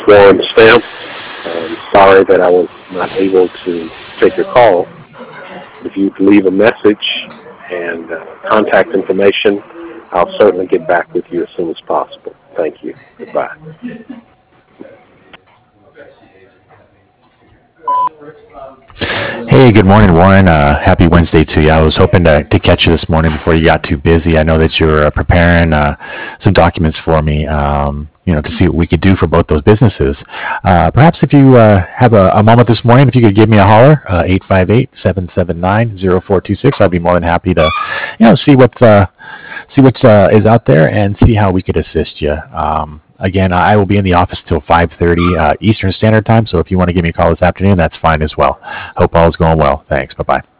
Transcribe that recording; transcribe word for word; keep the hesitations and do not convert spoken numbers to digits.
Warren Stamp. I'm sorry that I was not able to take your call. If you leave a message and uh, contact information, I'll certainly get back with you as soon as possible. Thank you. Goodbye. Hey, good morning, Warren. Uh, happy Wednesday to you. I was hoping to, to catch you this morning before you got too busy. I know that you were uh, preparing uh, some documents for me, um, you know, to see what we could do for both those businesses. Uh, perhaps if you uh, have a, a moment this morning, if you could give me a holler, uh, eight five eight, seven seven nine, zero four two six, I'd be more than happy to, you know, see what's, uh, see what uh, is out there and see how we could assist you. Um, Again, I will be in the office till five thirty uh, Eastern Standard Time, so if you want to give me a call this afternoon, that's fine as well. Hope all is going well. Thanks. Bye-bye.